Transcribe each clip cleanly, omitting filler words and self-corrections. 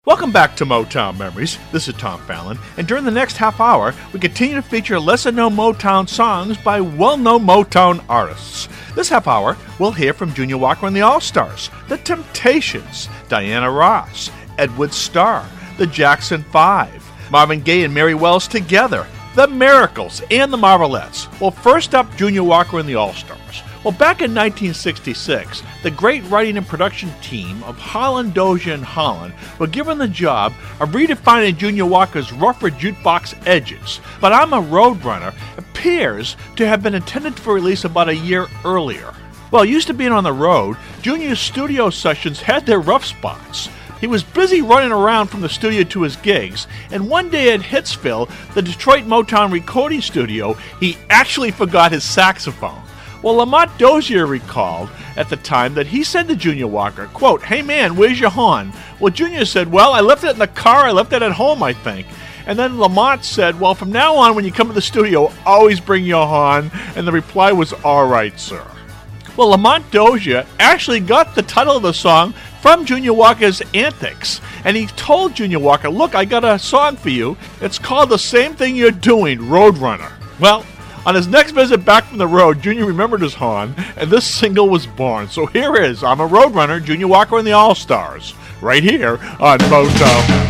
Welcome back to Motown Memories. This is Tom Fallon, and during the next half hour, we continue to feature lesser-known Motown songs by well-known Motown artists. This half hour, we'll hear from Junior Walker and the All-Stars, The Temptations, Diana Ross, Edward Starr, the Jackson 5, Marvin Gaye and Mary Wells Together, The Miracles, and the Marvelettes. Well, first up, Junior Walker and the All-Stars. Well, back in 1966, the great writing and production team of Holland, Dozier, and Holland were given the job of redefining Junior Walker's rougher jukebox edges. But I'm a Roadrunner appears to have been intended for release about a year earlier. Well, used to being on the road, Junior's studio sessions had their rough spots. He was busy running around from the studio to his gigs, and one day at Hitsville, the Detroit Motown recording studio, he actually forgot his saxophone. Well, Lamont Dozier recalled at the time that he said to Junior Walker, quote, "Hey man, where's your horn?" Well, Junior said, "Well, I left it in the car, I left it at home, I think." And then Lamont said, "Well, from now on, when you come to the studio, always bring your horn." And the reply was, "All right, sir." Well, Lamont Dozier actually got the title of the song from Junior Walker's antics. And he told Junior Walker, "Look, I got a song for you. It's called The Same Thing You're Doing, Roadrunner." Well, on his next visit back from the road, Junior remembered his horn, and this single was born. So here is I'm a Roadrunner, Junior Walker and the All-Stars, right here on Motown.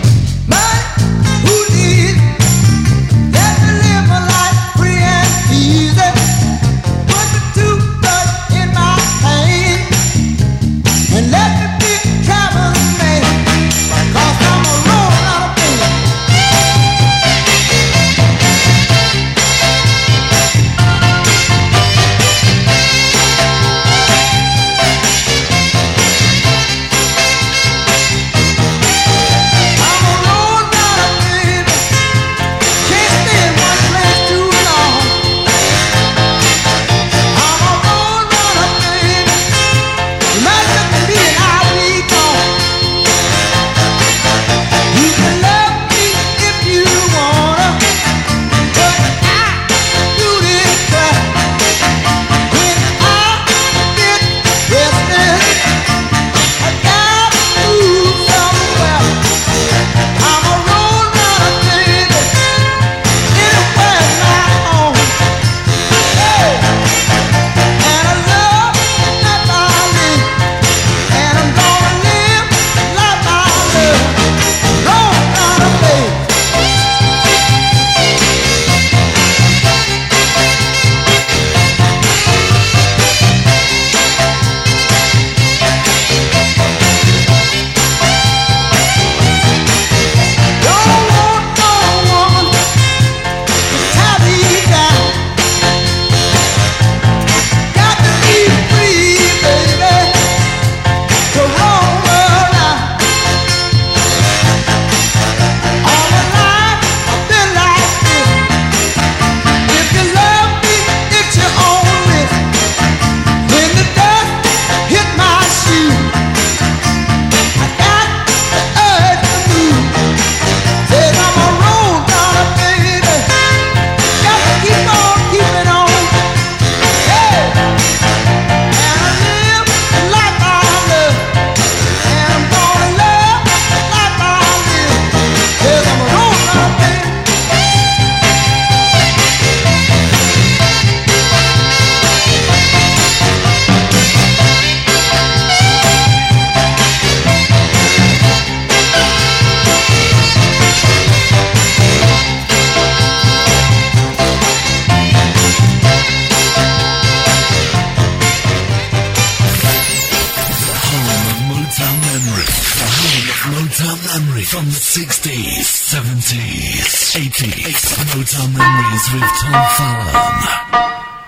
From the 60s, 70s, 80s, Motown Memories with Tom Fallon.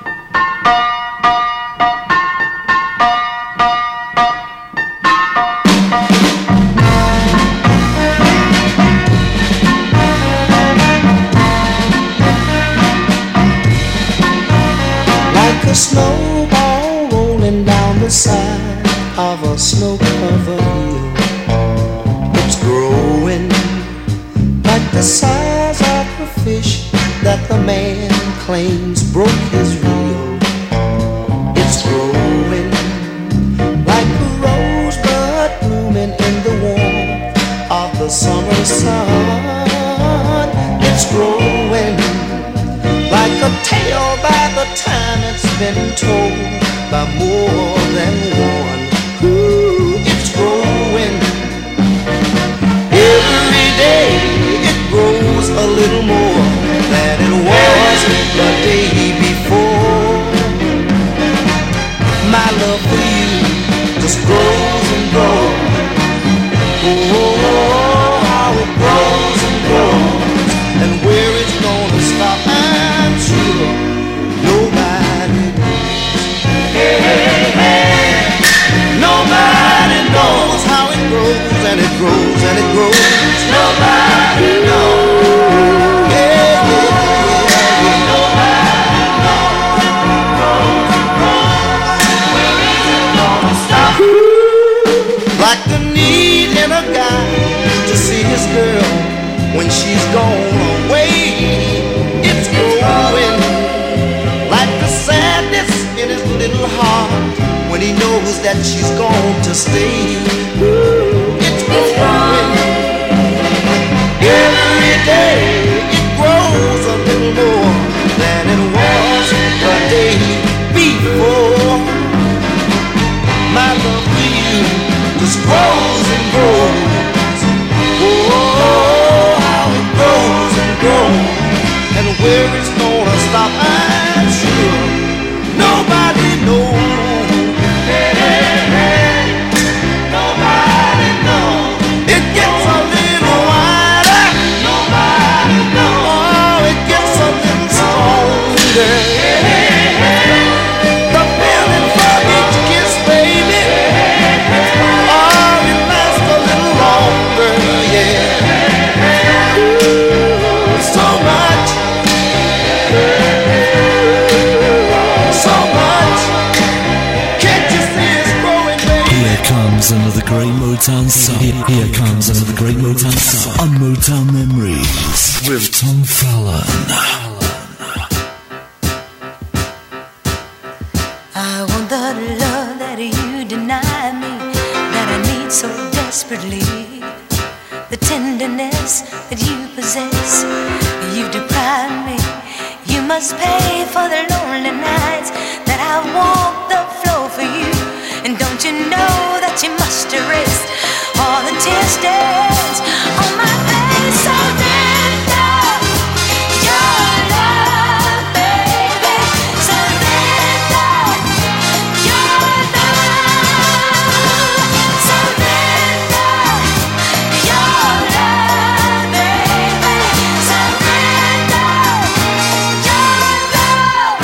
Like a snowball rolling down the side of a snow-covered hill, it's growing like the size of a fish that the man claims broke his reel. It's growing like a rosebud blooming in the warmth of the summer sun. It's growing like a tale by the time it's been told by more than one. Ooh, it's growing every day. It grows a little more than it was the day before. My love for you just grows and grows. Oh, how it grows and grows. And where it's gonna stop, I'm sure nobody knows. Hey, hey, hey. Nobody knows how it grows and it grows and it grows. Nobody knows. Yeah, yeah, yeah, yeah. Nobody knows. Grows and grows. Where is it gonna stop? Like the need in a guy to see his girl when she's gone away. It's growing like the sadness in his little heart when he knows that she's gone to stay. It's growing every day. It grows a little more than it was the day before. My love for you just grows and grows. Oh, how it grows and grows. And where it's gonna stop, I'm sure nobody knows. Hey, hey, hey. Nobody knows. It gets a little wider. Nobody knows. Oh, it gets a little stronger. Hey, hey, hey. The feeling from each kiss, baby. Oh, it lasts a little longer, yeah. So much. So much. Can't you see it's growing, baby? Here comes another great Motown song. Here comes another great Motown song on Motown Memories with Tom Fallon. I want the love that you deny me, that I need so desperately. The tenderness that you possess, you've deprived me. You must pay for the lonely nights that I walk the floor for you. And don't you know that you must erase all the tear stains on my face? Surrender your love, baby. Surrender your love. Surrender your love, baby. Surrender your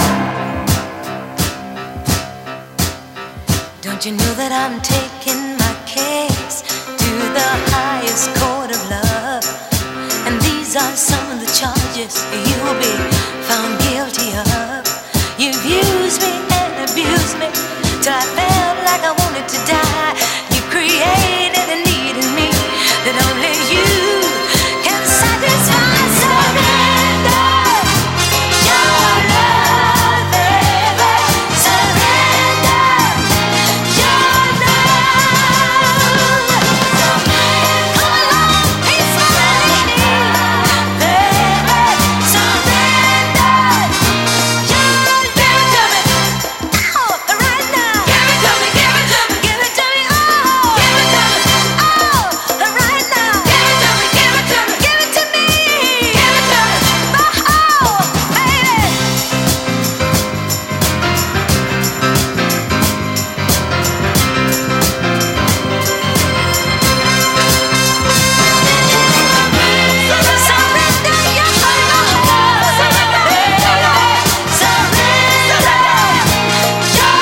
love. Don't you know that I'm taking my case to the highest court of love? And these are some of the charges you will be found guilty of. You've used me and abused me till I felt like I wanted to die. You created a need in me that only you can satisfy. Surrender your love, baby. Surrender your love. Come along, peacefully, baby. Surrender your love. Give it to me, oh, right now. Give it to me, give it to me, give it to me, oh. Give it to me, oh, right now. Give it to me, give it to me, give it to me. Give it to me, oh, baby. Surrender your love, surrender your love. Surrender your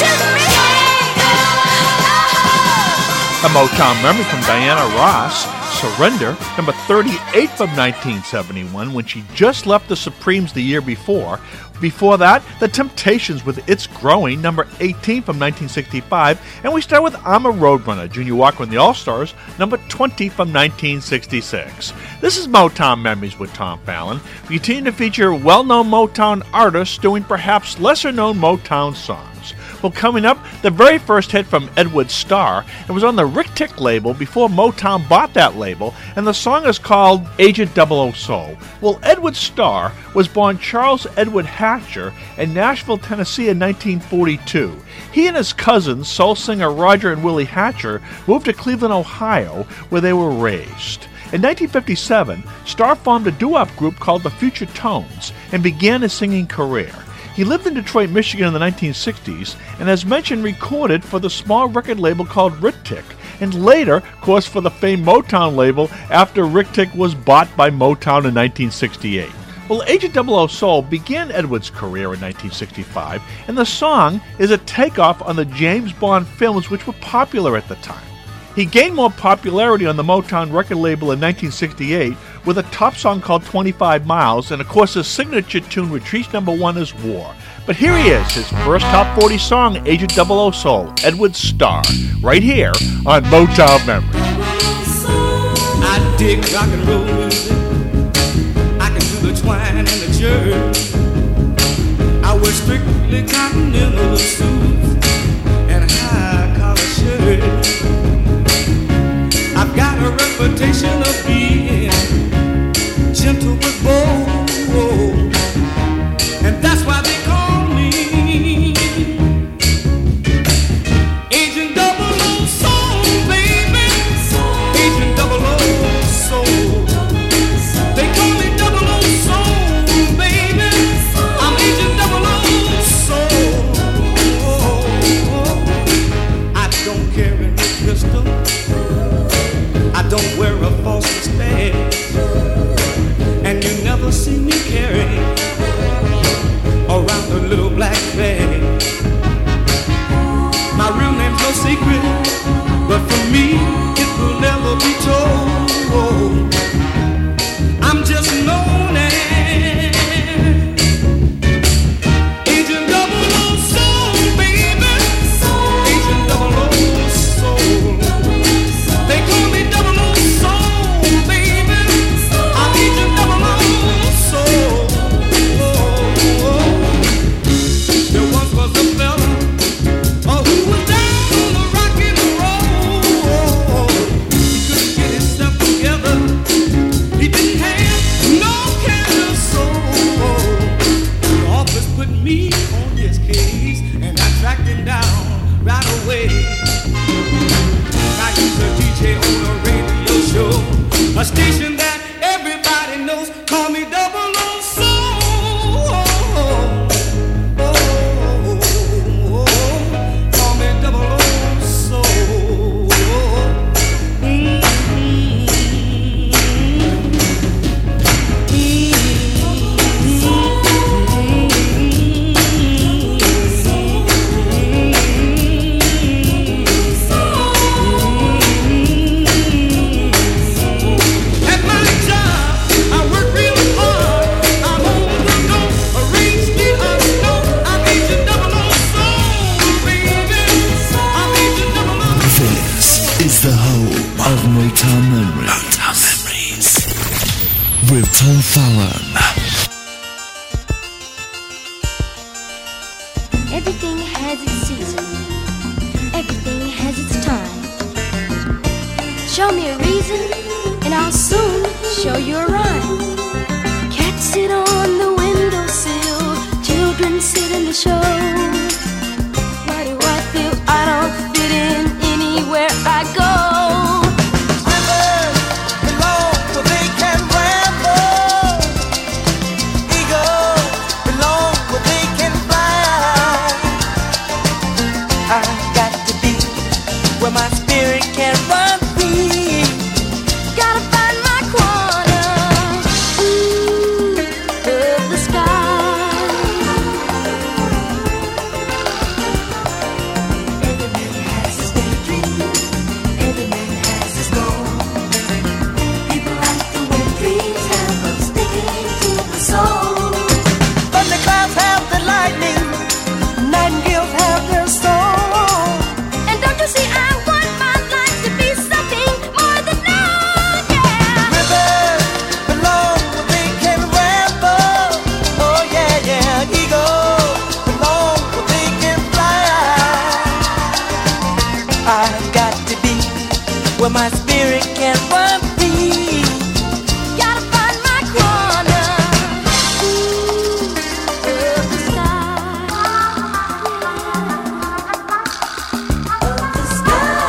A Motown memory from Diana Ross, Surrender, number 38 from 1971, when she just left the Supremes the year before. Before that, The Temptations with It's Growing, number 18 from 1965. And we start with I'm a Roadrunner, Junior Walker and the All-Stars, number 20 from 1966. This is Motown Memories with Tom Fallon. We continue to feature well-known Motown artists doing perhaps lesser-known Motown songs. Well, coming up, the very first hit from Edward Starr. It was on the Rick Tick label before Motown bought that label, and the song is called Agent 00 Soul. Well, Edward Starr was born Charles Edward Hatcher in Nashville, Tennessee in 1942. He and his cousins, soul singer Roger and Willie Hatcher, moved to Cleveland, Ohio, where they were raised. In 1957, Starr formed a doo-wop group called the Future Tones and began his singing career. He lived in Detroit, Michigan in the 1960s, and as mentioned, recorded for the small record label called Rick Tick, and later, of course, for the famed Motown label after Rick Tick was bought by Motown in 1968. Well, Agent 00 Soul began Edward's career in 1965, and the song is a takeoff on the James Bond films, which were popular at the time. He gained more popularity on the Motown record label in 1968 with a top song called 25 Miles, and of course his signature tune, which reached number 1, is War. But here he is, his first top 40 song, Agent 00 Soul, Edward Starr, right here on Motown Memories. I dig rock and roll music, I can do the twine and the jerk. I wear strictly continental suits and high collar shirts. I've got a reputation of being gentle but bold, and that's why they call me Agent 00 Soul, baby. Agent 00 Soul. They call me 00 Soul, baby. I'm Agent 00 Soul. I don't carry a pistol, I don't wear a false mustache, and you never see me carry around a little black bag. My real name's no secret, but for me it will never be told. I'm just known as Agent 00 Soul, baby. Agent 00 Soul. They call me 00 Soul, baby. I'm Agent 00 Soul. There once was a fella who was down on the rock and roll. He couldn't get himself together. He didn't have no kind of soul. The office put me on his case, and I tracked him down right away. I used to DJ on a radio show, a station that everybody knows. Call me 00 Soul. Call me 00 Soul. At my job, I work real hard. I'm on the go, arrange the unknown. I'm Agent 00 Soul, baby. I'm Agent 00 Soul. This is the home of Motown Memories. Motown Memories. With Tom Fallon. Everything has its season. Everything has its time. Show me a reason, and I'll soon show you a rhyme. Cats sit on the windowsill, children sit in the show. Why do I feel I don't fit in anywhere I go? Rivers belong where they can ramble. Eagles belong where they can fly. I've got to be where my spirit can run free. Gotta find my corner. where my spirit can run free. Gotta find my corner of the sky. Of the sky.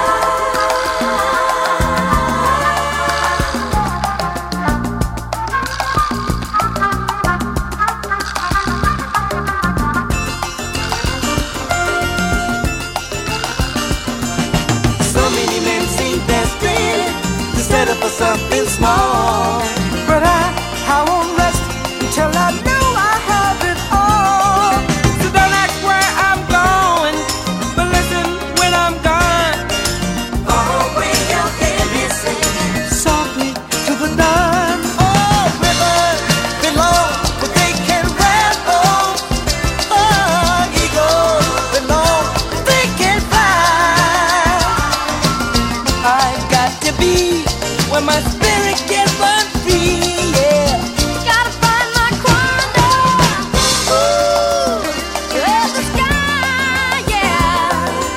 So many men seem desperate to settle for something small, but I won't rest until I know I have it all. So don't ask where I'm going, but listen when I'm gone. Oh, when you're heavy singing Softly to the dawn. Oh, rivers below, but they can ramble. Oh, eagles below, they can fly. I've got to be where my spirit can run free. Yeah. gotta find my corner of the sky, yeah.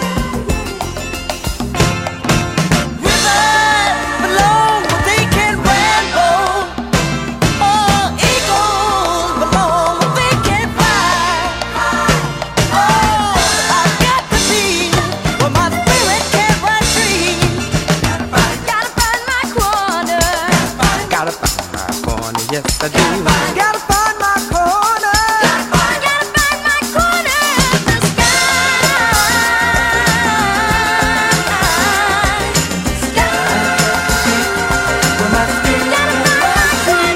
Rivers below, they can ramble. Oh, eagles below, they can fly. Oh, I've got to be where my spirit can run free. Gotta find my corner. Gotta find my corner, yes I do. Gotta find my corner. Gotta find my corner of the sky. Where my spirit can run free.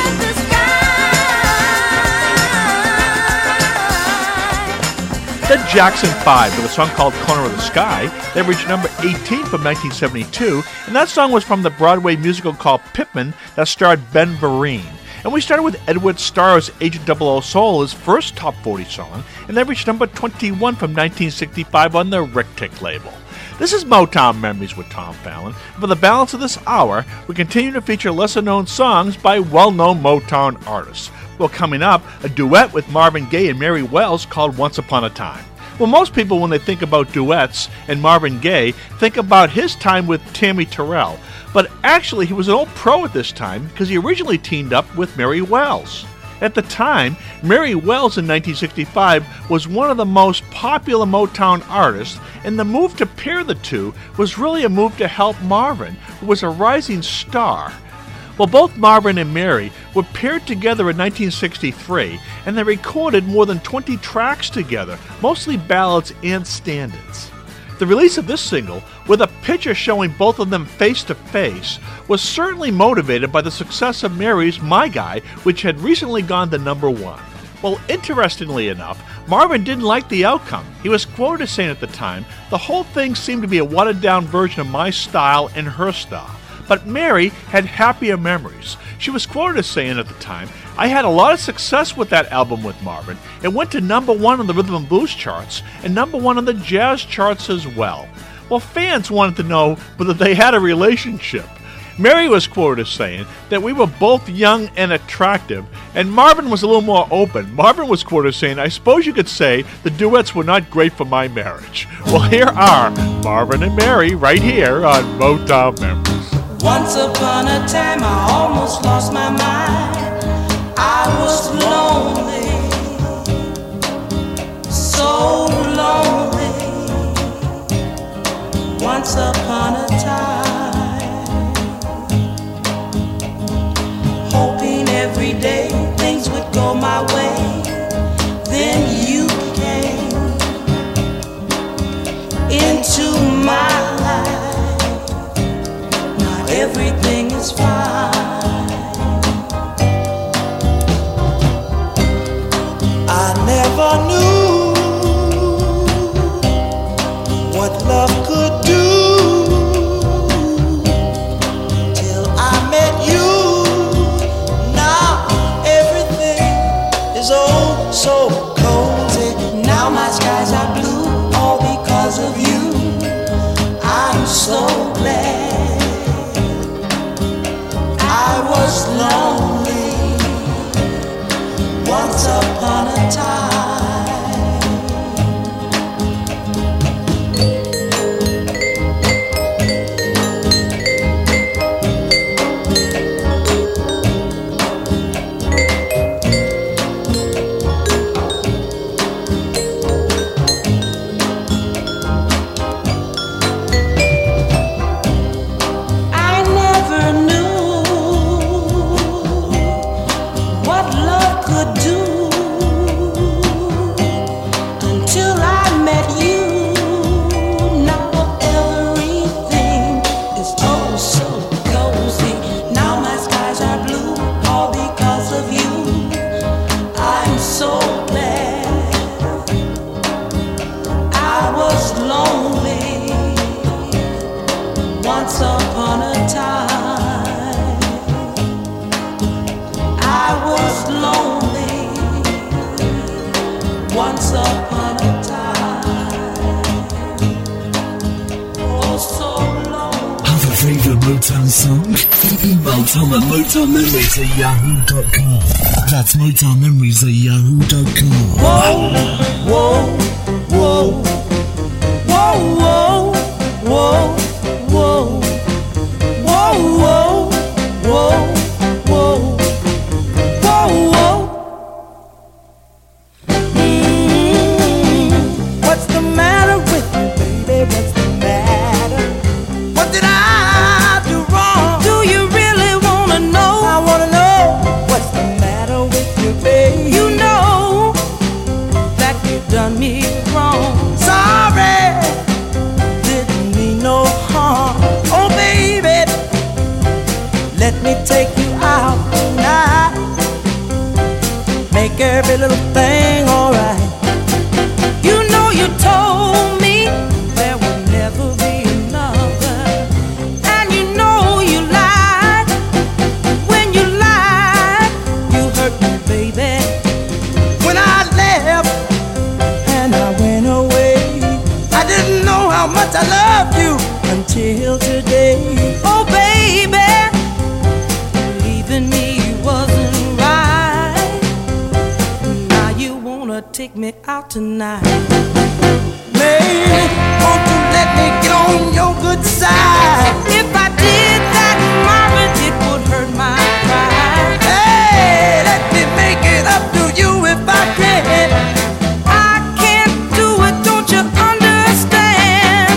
The Jackson 5 with a song called Corner of the Sky. They reached number 18 from 1972, and that song was from the Broadway musical called Pippin that starred Ben Vereen. And we started with Edward Starr's Agent 00 Soul, his first top 40 song, and they reached number 21 from 1965 on the Rick Tick label. This is Motown Memories with Tom Fallon. And for the balance of this hour, we continue to feature lesser-known songs by well-known Motown artists. Well, coming up, a duet with Marvin Gaye and Mary Wells called Once Upon a Time. Well, most people, when they think about duets and Marvin Gaye, think about his time with Tammy Terrell. But actually, he was an old pro at this time because he originally teamed up with Mary Wells. At the time, Mary Wells in 1965 was one of the most popular Motown artists, and the move to pair the two was really a move to help Marvin, who was a rising star. Well, both Marvin and Mary were paired together in 1963, and they recorded more than 20 tracks together, mostly ballads and stand-ins. The release of this single, with a picture showing both of them face-to-face, was certainly motivated by the success of Mary's My Guy, which had recently gone to number 1. Well, interestingly enough, Marvin didn't like the outcome. He was quoted as saying at the time, "The whole thing seemed to be a watered-down version of my style and her style." But Mary had happier memories. She was quoted as saying at the time, "I had a lot of success with that album with Marvin. It went to number 1 on the rhythm and blues charts and number 1 on the jazz charts as well." Well, fans wanted to know whether they had a relationship. Mary was quoted as saying that we were both young and attractive, and Marvin was a little more open. Marvin was quoted as saying, "I suppose you could say the duets were not great for my marriage." Well, here are Marvin and Mary right here on Motown Memories. Once upon a time I almost lost my mind. I was lonely, so lonely. Once upon a time, hoping every day things would go my way. Then you came into my life. Everything is fine. I never knew what love could do till I met you. Now everything is oh so cozy. Now my skies are blue, all because of you. I'm so glad. I was lonely once upon a time. Once upon a time, I was lonely. Once upon a time, oh so lonely. Have a favorite Motown song? Email Tom at MotownMemories@yahoo.com. That's MotownMemories@yahoo.com. Whoa, whoa, whoa, whoa, whoa, whoa, whoa, whoa, whoa, whoa, whoa, whoa. What's the matter with you, baby? What's the matter? What did I do wrong? Do you really wanna know? I wanna know. What's the matter with you, baby? You know that you've done me wrong. Sorry, didn't mean no harm. Oh baby, let me take you out tonight. Make every little thing alright. You know you told me there would never be another, and you know you lied. When you lied, you hurt me, baby. When I left and I went away, I didn't know how much I loved you until today. Oh baby, leaving me wasn't right. Now you wanna take me out tonight. Baby, won't you let me get on your good side? If I did that, Marvin, it would hurt my pride. Hey, let me make it up to you if I can. I can't do it, don't you understand?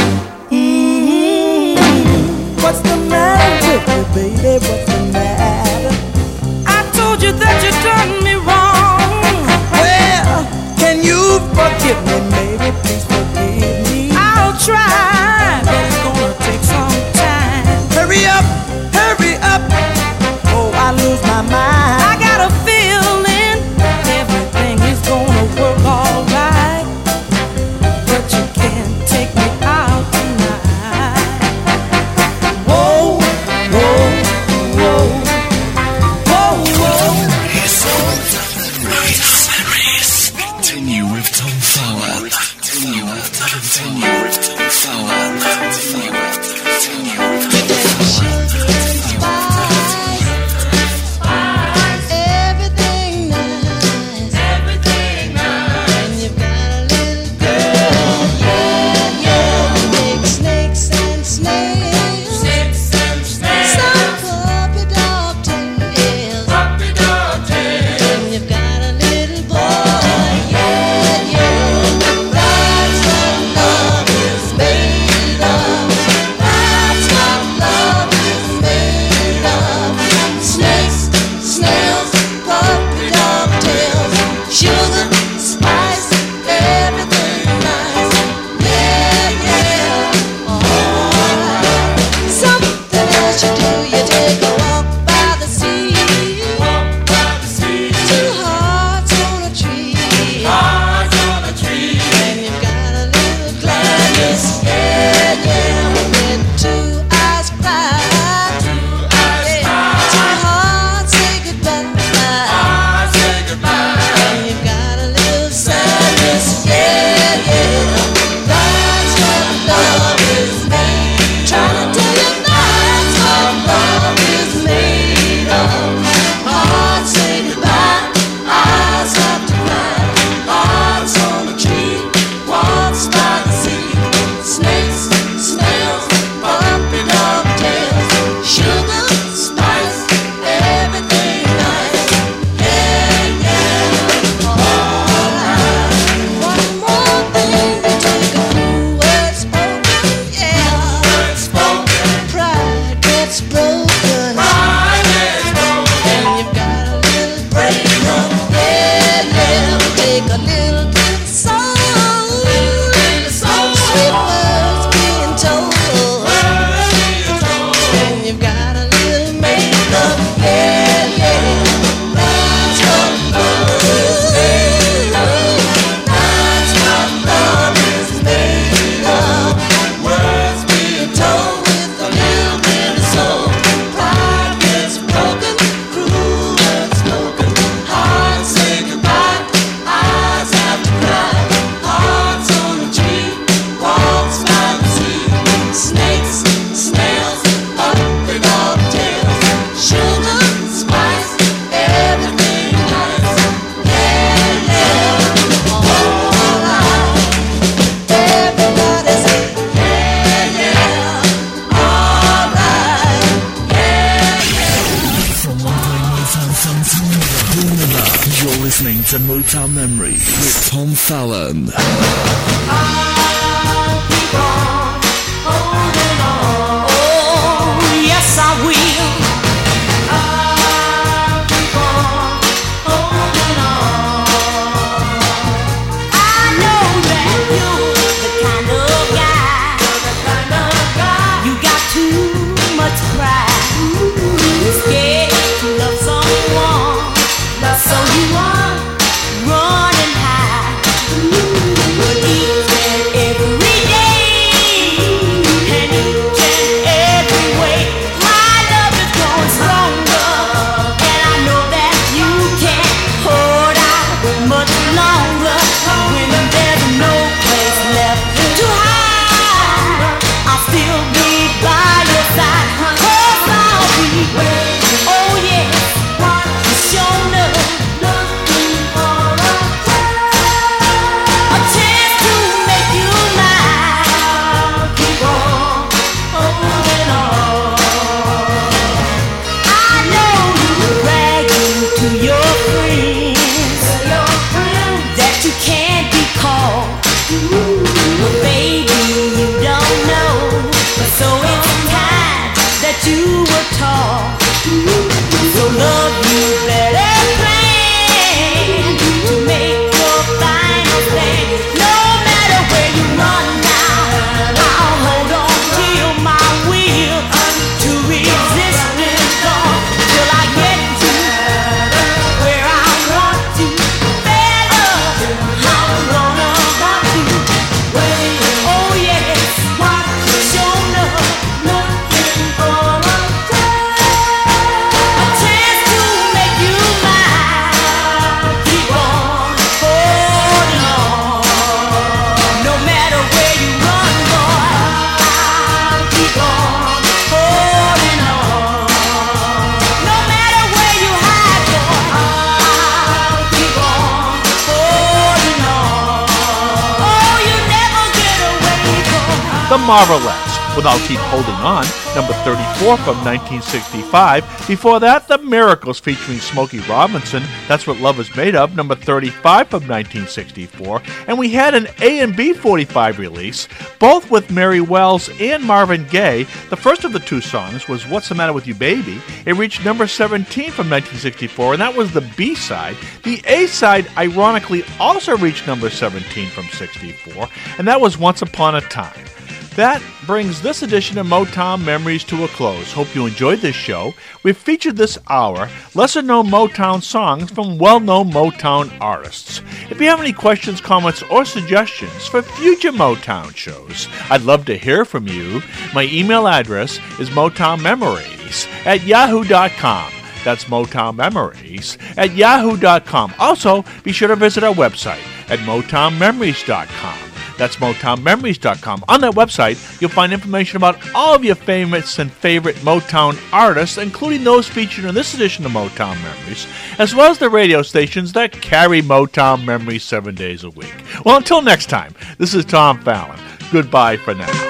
What's the matter with you, baby? What's the matter? I told you that you done me wrong. Well, can you forgive me, baby? Please forgive me. I'll try, but it's gonna take some time. Hurry up, hurry up. Oh, I lose my mind. I got a feeling everything is gonna work alright, but you can't take me out tonight. Whoa, whoa, whoa, whoa, whoa. Continue with Tom Fowler. Continue with Tom Fowler. Continue with Tom Fowler. Everything nice, everything nice. And you've got a little girl, yeah, big snakes and snails, snakes and snails. Some puppy dog tails, puppy dog tails. And you've got a little boy, yeah, that's what love is made of. That's what Motown Memories with Tom Fallon. Yes, I will. I'll keep on holding on. I know that you're the kind of guy. You got too much pride. You're scared to love someone, so you are running high. But each and every day, and each and every way, my love is growing stronger, and I know that you can't hold out much longer. When there's no place left to hide, I'll still be by your side. 'Cause I'll be waiting. Oh yeah, sure enough, looking for a chance to make you mine. I'll keep on holding on. I know you're bragging to your friends that you can't be called, but baby, you don't know. So it's time that you were taught. So love, you better plan to make your final stand. No matter where you run now, I'll hold on till my will to resist this dawn till I get to where I want to. Better, I'm gonna want to. Oh yes, sure enough, looking for a chance to make you mine. Keep on holding on. No matter where you run, boy, I'll keep on holding on. No matter where you hide, boy, I'll keep on holding on. Oh, you never get away, boy. The Marvelettes, with I'll Keep Holding On, number 34 from 1965. Before that, The Miracles featuring Smokey Robinson, That's What Love Is Made Of, number 35 from 1964. And we had an A and B 45 release, both with Mary Wells and Marvin Gaye. The first of the two songs was What's the Matter With You Baby. It reached number 17 from 1964, and that was the B-side. The A-side, ironically, also reached number 17 from 64, and that was Once Upon a Time. That brings this edition of Motown Memories to a close. Hope you enjoyed this show. We've featured this hour lesser-known Motown songs from well-known Motown artists. If you have any questions, comments, or suggestions for future Motown shows, I'd love to hear from you. My email address is motownmemories@yahoo.com. That's motownmemories@yahoo.com. Also, be sure to visit our website at motownmemories.com. That's motownmemories.com. On that website, you'll find information about all of your favorites and favorite Motown artists, including those featured in this edition of Motown Memories, as well as the radio stations that carry Motown Memories 7 days a week. Well, until next time, this is Tom Fallon. Goodbye for now.